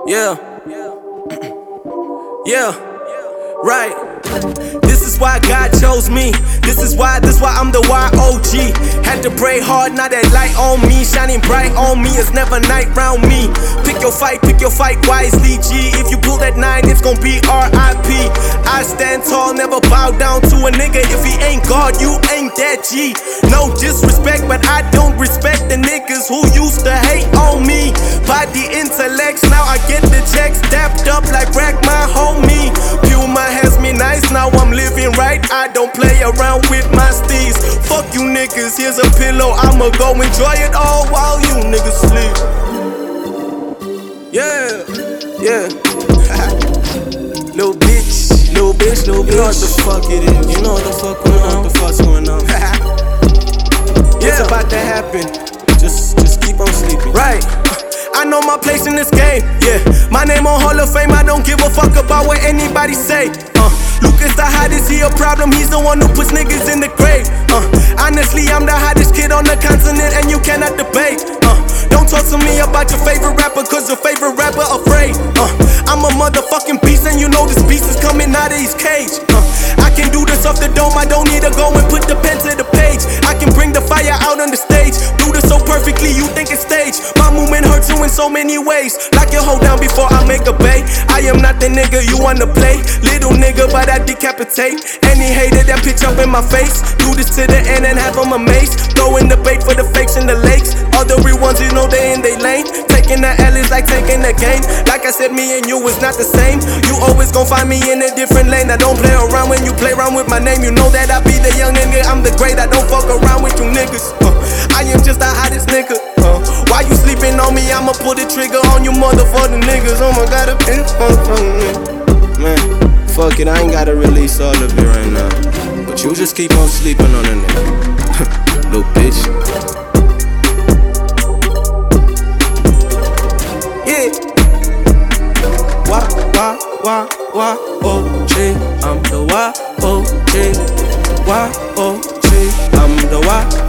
Yeah. Yeah. Right. This is why God chose me. This is why I'm the YOG. Had to pray hard, now that light on me, shining bright on me. It's never night round me. Pick your fight wisely, G. If you pull that 9, it's gon' be RIP. I stand tall, never bow down to a nigga. If he ain't God, you ain't that G. No disrespect, but I don't respect the niggas who used to hate on me. By the intellects, now I get the checks dapped up like Rack, my homie. Puma has me nice, now I'm living right. I don't play around with my steez. Fuck you niggas, here's a pillow. I'ma go enjoy it all while you niggas sleep. Yeah, yeah. Little bitch, little bitch, little bitch. You know what the fuck it is. You know what the fuck going on. What the fuck's going on. Yeah. It's about to happen. Just keep on sleeping. Right. I know my place in this game, yeah. My name on Hall of Fame, I don't give a fuck about what anybody say. Lucas the hottest, he a problem, he's the one who puts niggas in the grave. Honestly, I'm the hottest kid on the continent and you cannot debate. Don't talk to me about your favorite rapper, cause your favorite rapper afraid. I'm a motherfucking beast and you know this beast is coming out of his cage. I can do this off the dome, I don't need to go and put the pen to the page. I can bring the fire out on the stage, do this so perfectly you think it's staged. My movement hurts you in so many ways. Lock your hoe down before I make a bait. I am not the nigga you wanna play, little nigga, but I decapitate any hater that pitch up in my face. Do this to the end and have them amazed. Throwing the bait for the fakes in the lakes. All the real ones, you know they in they lane. Taking the L is like taking the game. Like I said, me and you is not the same. You always gon' find me in a different lane. I don't play around when you play around with my name. You know that I be the young nigga, I'm the great. I don't fuck around with you niggas. I am just the hottest nigga. Why you sleeping on me? I'ma pull the trigger on you motherfucking niggas. Oh my god, man, fuck it, I ain't gotta release all of it right now. But you just keep on sleeping on a nigga. Little bitch. Yeah. Y-O-G. I'm the Y-O-G. Y-O-G. I'm the Y.